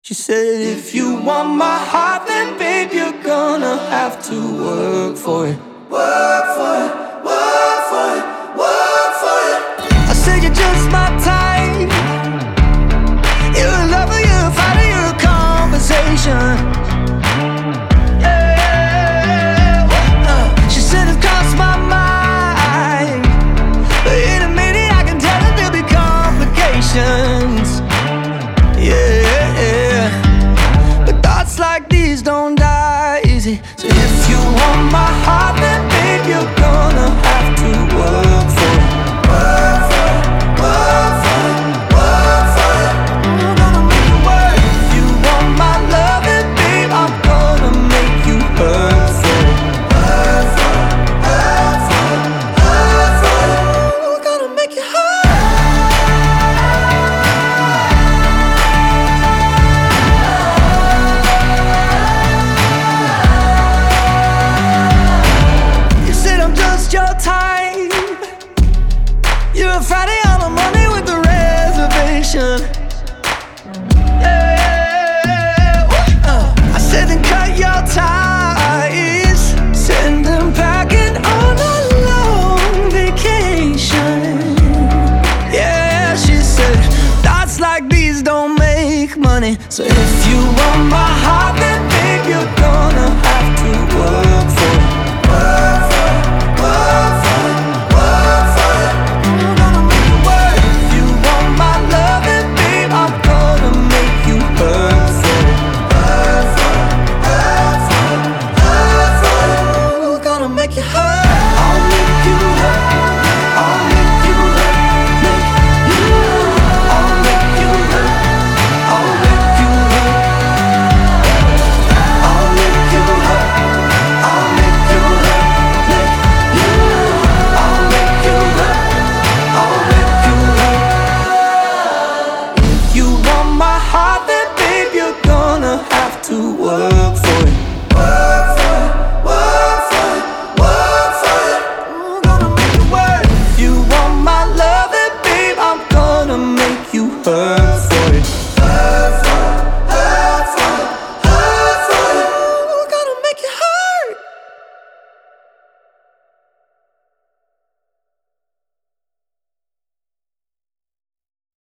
She said, if you want my heart, then babe, you're gonna have to work for it. Work for it, work for it, work for it. I said, you're just my type. You're a lover, you're a fighter, you're a conversation. Yeah. She said, it crossed my mind, but in a minute I can tell that there'll be complications. Yeah, but thoughts like these don't die easy. So if you want my heart, then babe, you're gonna have to work for it. Work for it, work for it, work for it. I'm gonna make it work. If you want my love, then babe, I'm gonna make you hurt for it. Hurt for it, hurt for it, hurt for it. I'm gonna make you hurt. Your type. You're a Friday on a Monday with a reservation. Yeah. I said then cut your ties, send them packing on a long vacation. Yeah, she said thoughts like these don't make money. So if you want my heart, then babe, you're gonna have to work